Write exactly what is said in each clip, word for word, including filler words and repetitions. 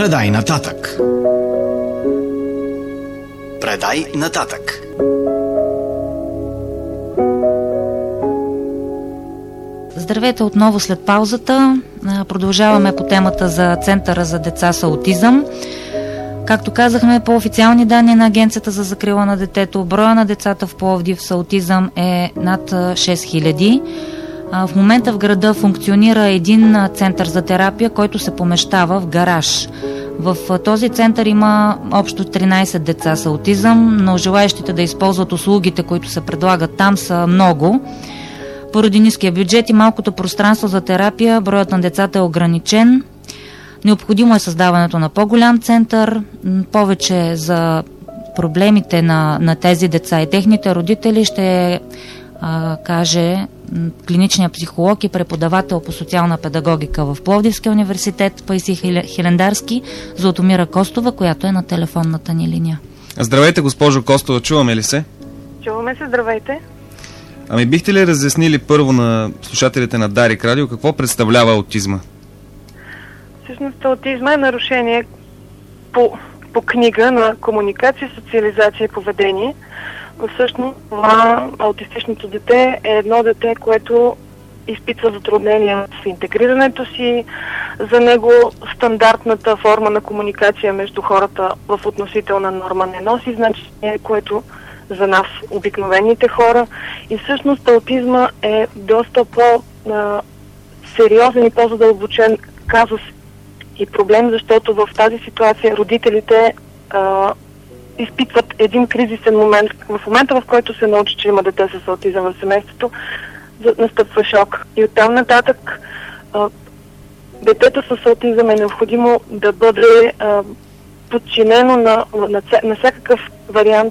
Предай нататък. Предай нататък. Здравейте отново след паузата. Продължаваме по темата за Центъра за деца с аутизъм. Както казахме, по официални данни на Агенцията за закрила на детето, броя на децата в Пловдив с аутизъм е над шест хиляди. В момента в града функционира един център за терапия, който се помещава в гараж. В този център има общо тринайсет деца с аутизъм, но желаещите да използват услугите, които се предлагат там, са много. Поради ниския бюджет и малкото пространство за терапия, броят на децата е ограничен. Необходимо е създаването на по-голям център. Повече за проблемите на, на тези деца и техните родители ще а, каже клиничният психолог и преподавател по социална педагогика в Пловдивския университет Паисий Хилендарски, Златомира Костова, която е на телефонната ни линия. Здравейте, госпожо Костова, чуваме ли се? Чуваме се, здравейте. Ами бихте ли разяснили първо на слушателите на Дарик Радио какво представлява аутизма? Всъщност аутизма е нарушение по, по книга на комуникация, социализация и поведение. Всъщност това аутистичното дете е едно дете, което изпитва затруднения в интегрирането си. За него стандартната форма на комуникация между хората в относителна норма не носи значение, което за нас, обикновените хора. И всъщност аутизма е доста по-сериозен и по-задълбочен казус и проблем, защото в тази ситуация родителите а, изпитват един кризисен момент. В момента, в който се научи, че има дете с аутизъм в семейството, настъпва шок. И оттам нататък а, детето с аутизъм е необходимо да бъде а, подчинено на, на, на всякакъв вариант.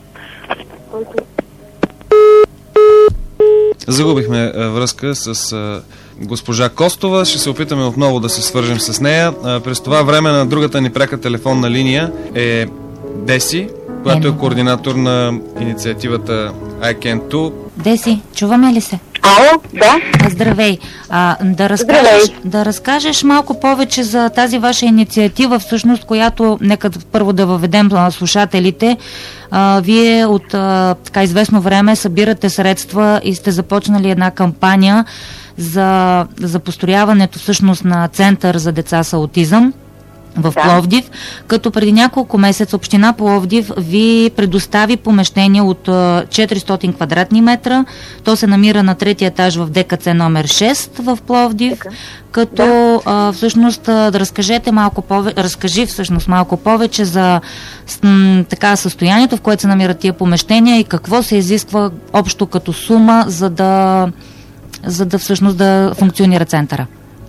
Загубихме а, връзка с а, госпожа Костова. Ще се опитаме отново да се свържем с нея. А, през това време на другата ни пряка телефонна линия е Деси, която е координатор на инициативата I Can Too. Деси, чуваме ли се? Ало, да. Здравей. А, да, разкажеш, да разкажеш малко повече за тази ваша инициатива, всъщност, която, нека първо да въведем на слушателите. А, вие от а, така известно време събирате средства и сте започнали една кампания за, за построяването всъщност на център за деца с аутизъм в да. Пловдив, като преди няколко месеца община Пловдив ви предостави помещение от четиристотин квадратни метра. То се намира на третия етаж в Д К Ц номер шест в Пловдив, така. Като да. а, всъщност да разкажете малко повече, разкажи всъщност малко повече за м, така състоянието, в което се намират тия помещения и какво се изисква общо като сума, за да, за да всъщност да функционира центъра.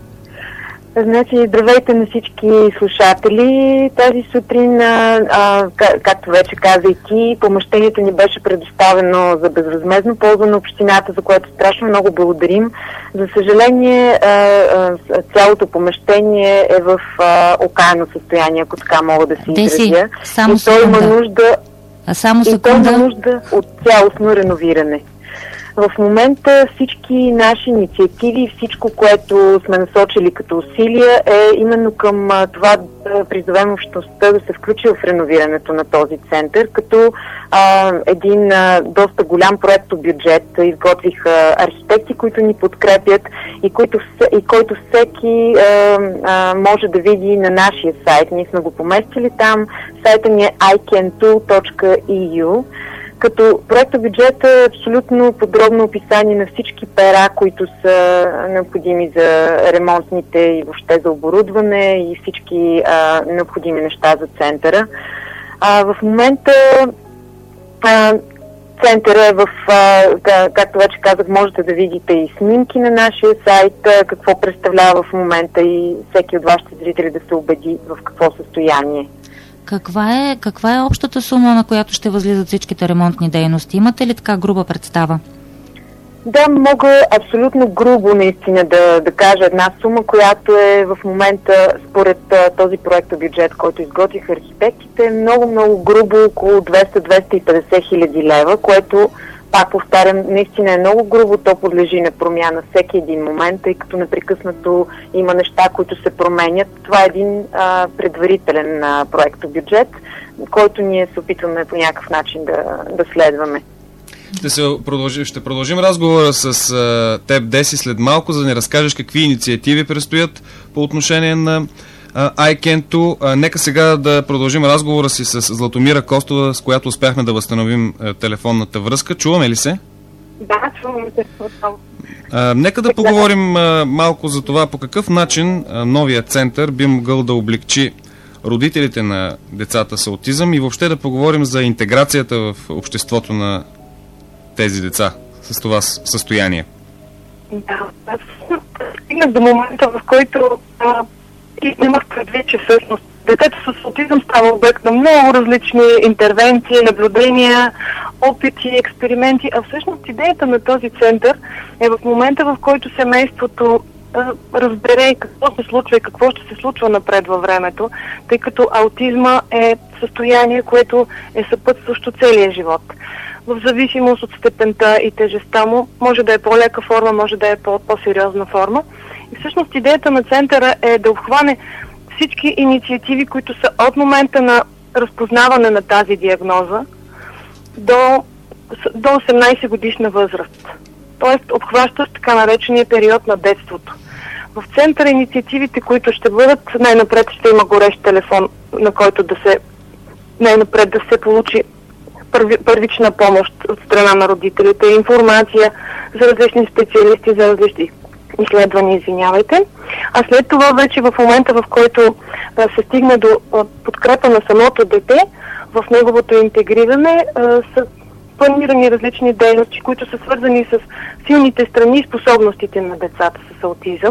Значи, здравейте на всички слушатели. Тази сутрин, а, а, както вече каза и ти, помещението ни беше предоставено за безвъзмездно ползване на общината, за което страшно много благодарим. За съжаление, а, а, цялото помещение е в а, окаяно състояние, ако така мога да си изразя. Само и то има нужда, а само и то има нужда от цялостно реновиране. В момента всички наши инициативи, всичко, което сме насочили като усилия, е именно към а, това да призовем общността да се включи в реновирането на този център, като а, един а, доста голям проектобюджет изготвиха архитекти, които ни подкрепят и, които, и който всеки а, а, може да види на нашия сайт. Ние сме го поместили там. Сайта ни е ай кен ту точка и ю. Като проектобюджет е абсолютно подробно описание на всички пера, които са необходими за ремонтните и въобще за оборудване и всички а, необходими неща за центъра. А, в момента а, центъра е в, а, както вече казах, можете да видите и снимки на нашия сайт, а, какво представлява в момента и всеки от вашите зрители да се убеди в какво състояние. Каква е, каква е общата сума, на която ще възлизат всичките ремонтни дейности? Имате ли така груба представа? Да, мога абсолютно грубо наистина да, да кажа една сума, която е в момента според а, този проектобюджет, който изготвиха архитектите, много-много грубо, около двеста до двеста и петдесет хиляди лева, което пак повтарям, наистина е много грубо, то подлежи на промяна всеки един момент, тъй като непрекъснато има неща, които се променят. Това е един а, предварителен а, проектобюджет, който ние се опитваме по някакъв начин да, да следваме. Ще, се продължи, ще продължим разговора с а, теб, Деси, след малко, за да ни разкажеш какви инициативи предстоят по отношение на ай кей ен ту. А, нека сега да продължим разговора си с Златомира Костова, с която успяхме да възстановим а, телефонната връзка. Чуваме ли се? Да, чуваме се. А, нека да поговорим а, малко за това по какъв начин а, новия център би могъл да облегчи родителите на децата с аутизъм и въобще да поговорим за интеграцията в обществото на тези деца с това състояние. Да, аз стигнах до момента, в който а, имах предвид, че всъщност детето с аутизъм става обект на много различни интервенции, наблюдения, опити, експерименти, а всъщност идеята на този център е в момента, в който семейството а, разбере какво се случва и какво ще се случва напред във времето, тъй като аутизма е състояние, което е съпътстващо целия живот. В зависимост от степента и тежестта му, може да е по-лека форма, може да е по-сериозна форма. И всъщност идеята на центъра е да обхване всички инициативи, които са от момента на разпознаване на тази диагноза до, до осемнайсет годишна възраст. Тоест обхващащ така наречения период на детството. В центъра инициативите, които ще бъдат, най-напред ще има горещ телефон, на който да се най-напред да се получи Първи, първична помощ от страна на родителите, информация за различни специалисти, за различни изследвания, извинявайте. А след това вече в момента, в който а, се стигне до а, подкрепа на самото дете, в неговото интегриране а, са планирани различни дейности, които са свързани с силните страни и способностите на децата с аутизъм.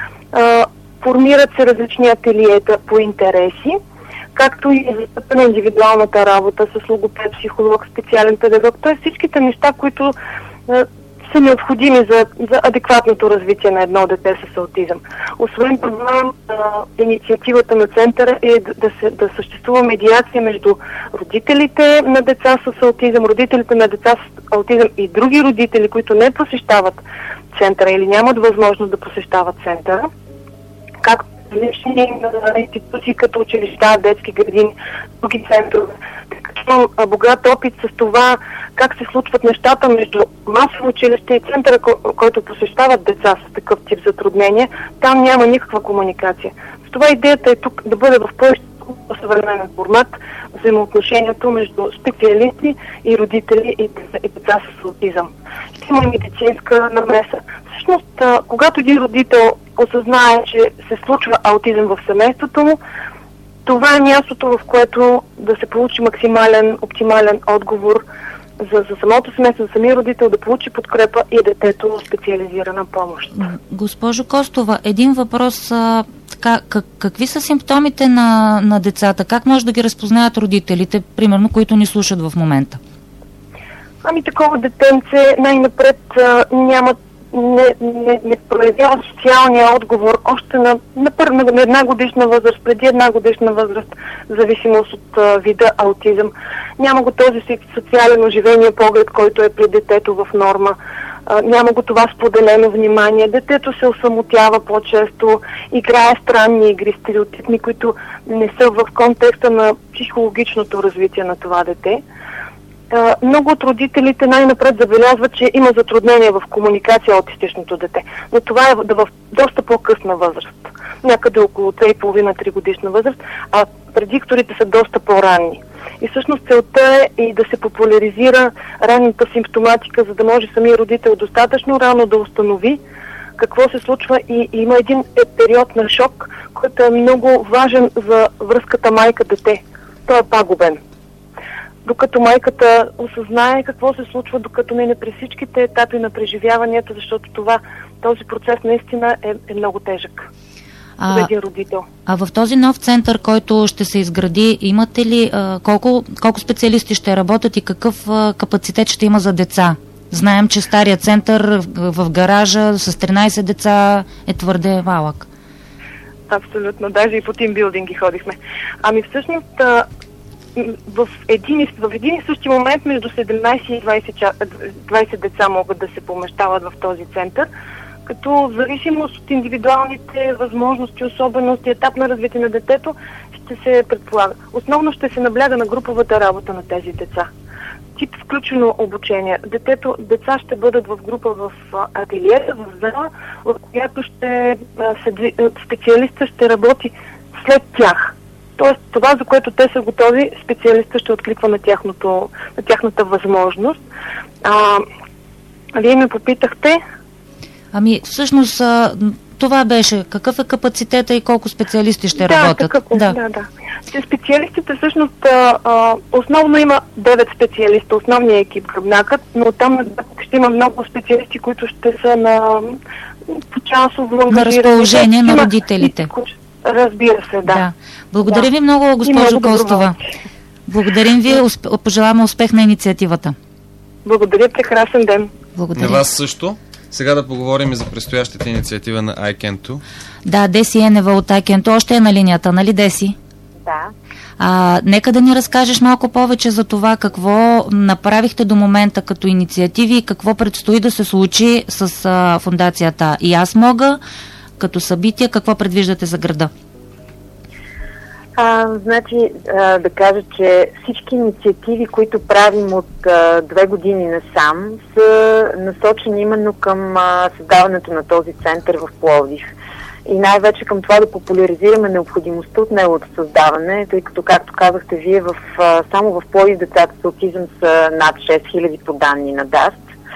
А, формират се различни ателиета по интереси, както и за индивидуалната работа с логопед, психолог, специален педагог. Т.е. всичките неща, които е, са необходими за, за адекватното развитие на едно дете с аутизъм. Освен това, е, инициативата на центъра е да, да, се, да съществува медиация между родителите на деца с аутизъм, родителите на деца с аутизъм и други родители, които не посещават центъра или нямат възможност да посещават центъра, както различни институции като училища, детски градини, други центрове. Имам богат опит с това как се случват нещата между масово училище и центъра, който посещават деца с такъв тип затруднения. Там няма никаква комуникация. С това идеята е тук да бъде в по-съвременен формат взаимоотношението между специалисти и родители и деца с аутизъм. Ще има медицинска намеса. Всъщност, когато един родител осъзнае, че се случва аутизъм в семейството му, това е мястото, в което да се получи максимален, оптимален отговор за, за самото семейство, за самия родител да получи подкрепа и детето специализирана помощ. Госпожо Костова, един въпрос. А, така, как, какви са симптомите на, на децата? Как може да ги разпознаят родителите, примерно, които ни слушат в момента? Ами такова детенце най-напред а, няма Не, не, не проявява социалния отговор още на, на, на, на една годишна възраст, преди една годишна възраст, в зависимост от а, вида аутизъм. Няма го този социален оживения поглед, който е при детето в норма. А, няма го това споделено внимание. Детето се осамотява по-често, играе странни игри, стереотипни, които не са в контекста на психологичното развитие на това дете. Uh, много от родителите най-напред забелязват, че има затруднение в комуникация аутистичното дете. Но това е в доста по-късна възраст. Някъде около две и половина до три годишна възраст, а предикторите са доста по-ранни. И всъщност целта е и да се популяризира ранната симптоматика, за да може самия родител достатъчно рано да установи какво се случва и, и има един период на шок, който е много важен за връзката майка-дете. Той е пагубен. Докато майката осъзнае какво се случва, докато мине през всичките етапи на преживяванията, защото това, този процес наистина е, е много тежък за един родител. А в този нов център, който ще се изгради, имате ли а, колко, колко специалисти ще работят и какъв а, капацитет ще има за деца? Знаем, че стария център в, в гаража с тринайсет деца е твърде малък. Абсолютно, даже и по тимбилдинги ходихме. Ами всъщност в един, и- в един и същи момент между седемнайсет и двайсет, ча- двайсет деца могат да се помещават в този център, като в зависимост от индивидуалните възможности, особености, етап на развитие на детето, ще се предполага. Основно ще се набляга на груповата работа на тези деца. Тип включено обучение. Детето, деца ще бъдат в група в а, ателиета, в зала, в която ще а, се, дви- а, специалиста ще работи след тях. Тоест, това, за което те са готови, специалиста ще откликва на, тяхното, на тяхната възможност. А, вие ме попитахте. Ами, всъщност, а, това беше. Какъв е капацитета и колко специалисти ще да, работят? Такъв, да, да, да. Те специалистите всъщност а, а, основно има девет специалиста, основния екип гръбнакът, но там нататък ще има много специалисти, които ще са на почасово На разположение на има, родителите. Разбира се, да. Да. Благодаря Да. ви много, госпожо много Костова. доброволци. Благодарим ви, усп... пожелаваме успех на инициативата. Благодаря, прекрасен ден. Благодаря. На вас също. Сега да поговорим и за предстоящата инициатива на I Can Too. Да, Деси Енева от Айкенто още е на линията, нали Деси? Да. А, нека да ни разкажеш малко повече за това какво направихте до момента като инициативи и какво предстои да се случи с а, фондацията И аз мога, като събитие, какво предвиждате за града? А, значи, а, да кажа, че всички инициативи, които правим от а, две години насам, са насочени именно към а, създаването на този център в Пловдив. И най-вече към това да популяризираме необходимостта от неговото създаване, тъй като, както казахте вие, в, а, само в Пловдив децата с аутизъм са над шест хиляди по данни на ДАСТ.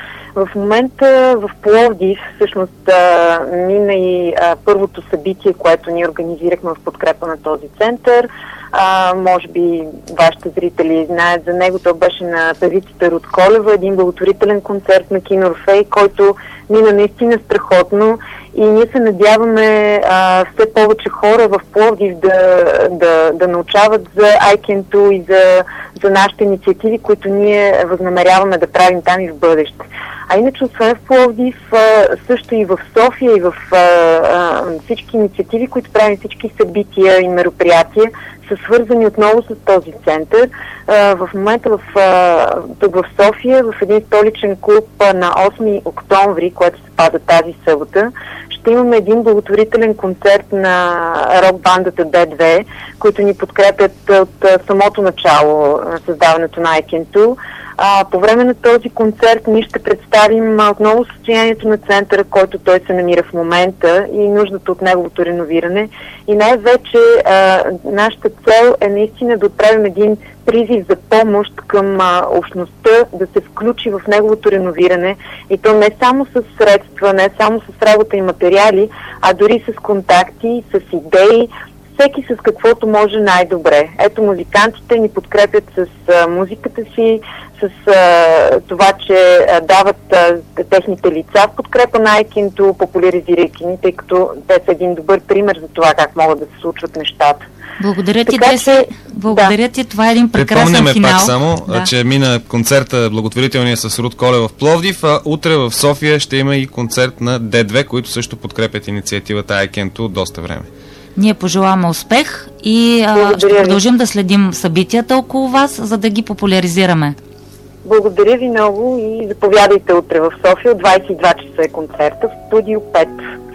В момента в Пловдив всъщност а, мина и а, първото събитие, което ние организирахме в подкрепа на този център. А, може би вашите зрители знаят за него. То беше на певицата Руд Колева, един благотворителен концерт на Кино Орфей, който мина наистина страхотно и ние се надяваме а, все повече хора в Пловдив да, да, да научават за I Can Too и за, за нашите инициативи, които ние възнамеряваме да правим там и в бъдеще. А иначе, освен в Пловдив, а, също и в София и в а, а, всички инициативи, които правим, всички събития и мероприятия, са свързани отново с този център. А, в момента в, а, тук в София, в един столичен клуб а, на осми октомври, което се пада тази събота, ще имаме един благотворителен концерт на рок-бандата Д две, които ни подкрепят от а, самото начало на създаването на I Can Too. А, по време на този концерт ние ще представим а, отново състоянието на центъра, който той се намира в момента и нуждата от неговото реновиране. И най-вече а, нашата цел е наистина да отправим един призив за помощ към а, общността да се включи в неговото реновиране, и то не само с средства, не само с работа и материали, а дори с контакти, с идеи, всеки с каквото може най-добре. Ето, музикантите ни подкрепят с а, музиката си, с а, това, че а, дават а, техните лица в подкрепа на I Can Too, популяризирайки ни, тъй като те са един добър пример за това как могат да се случват нещата. Благодаря ти, Така, Деси. че, Благодаря да. ти. Това е един прекрасен Припомняме финал. пак само, Да. че мина концерта благотворителния с Руд Колева в Пловдив, а утре в София ще има и концерт на Д две, които също подкрепят инициативата I Can Too доста време. Ние пожелаваме успех и а, Благодаря ще ви. продължим да следим събитията около вас, за да ги популяризираме. Благодаря ви много и заповядайте утре в София. От двайсет и два часа е концерта в студио пет.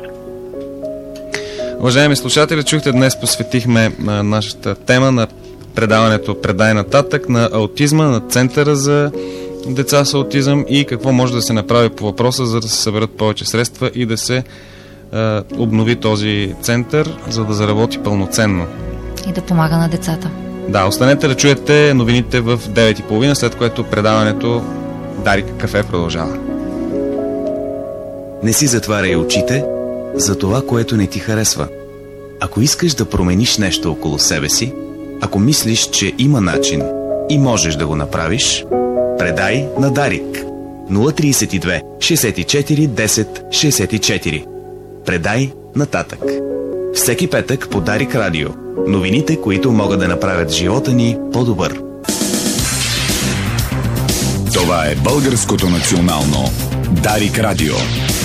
Уважаеми слушатели, чухте, днес посветихме а, нашата тема на предаването "Предай нататък" на аутизма, на Центъра за деца с аутизъм и какво може да се направи по въпроса, за да се съберат повече средства и да се а, обнови този център, за да заработи пълноценно. И да помага на децата. Да, останете да чуете новините в девет и половина, след което предаването "Дарик кафе" продължава. Не си затваряй очите за това, което не ти харесва. Ако искаш да промениш нещо около себе си, ако мислиш, че има начин и можеш да го направиш, предай на Дарик. нула три две шестдесет и четири десет шестдесет и четири. Предай нататък. Всеки петък по Дарик Радио. Новините, които могат да направят живота ни по-добър. Това е Българското национално Дарик Радио.